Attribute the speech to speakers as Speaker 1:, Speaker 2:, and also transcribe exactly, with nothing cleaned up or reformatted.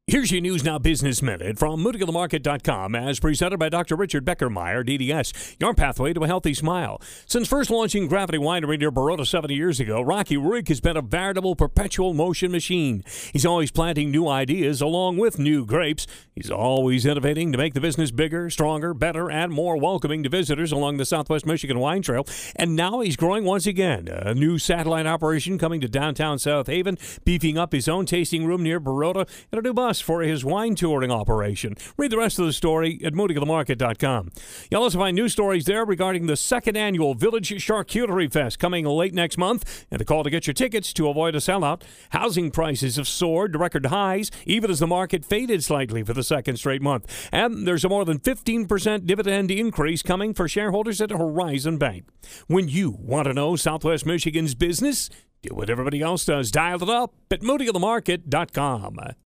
Speaker 1: Here's your News Now Business Minute from Moody The Market dot com, as presented by Doctor Richard Beckermeyer, D D S, your pathway to a healthy smile. Since first launching Gravity Winery near Baroda seventy years ago, Rocky Ruick has been a veritable perpetual motion machine. He's always planting new ideas along with new grapes. He's always innovating to make the business bigger, stronger, better, and more welcoming to visitors along the Southwest Michigan Wine Trail. And now he's growing once again. A new satellite operation coming to downtown South Haven, beefing up his own tasting room near Baroda, and a new bus for his wine touring operation. Read the rest of the story at Moody The Market dot com. You'll also find news stories there regarding the second annual Village Charcuterie Fest coming late next month, and the call to get your tickets to avoid a sellout. Housing prices have soared to record highs, even as the market faded slightly for the second straight month. And there's a more than fifteen percent dividend increase coming for shareholders at Horizon Bank. When you want to know Southwest Michigan's business, do what everybody else does. Dial it up at Moody The Market dot com.